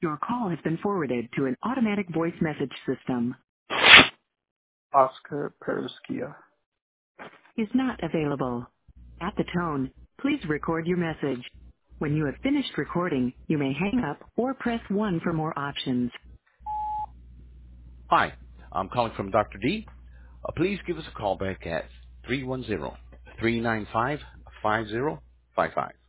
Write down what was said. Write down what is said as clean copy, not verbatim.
Your call has been forwarded to an automatic voice message system. Oscar Pereskia. Is not available. At the tone, please record your message. When you have finished recording, you may hang up or press 1 for more options. Hi, I'm calling from Dr. D. Please give us a call back at 310-395-5055.